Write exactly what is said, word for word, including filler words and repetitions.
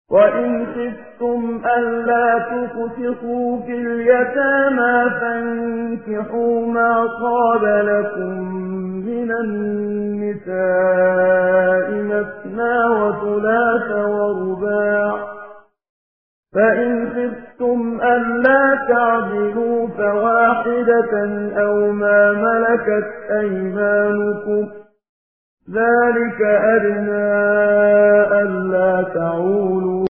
وَإِنْ خِفْتُمْ أَلَّا تُقْسِطُوا فِي الْيَتَامَىٰ فَانكِحُوا مَا طَابَ لَكُم مِّنَ النِّسَاءِ مَثْنَىٰ وَثُلَاثَ وَرُبَاعَ ۖ فَإِنْ خِفْتُمْ أَلَّا تَعْدِلُوا فَوَاحِدَةً أَوْ مَا مَلَكَتْ أَيْمَانُكُمْ ۚ ذَٰلِكَ أَدْنَىٰ أَلَّا تَعُولُوا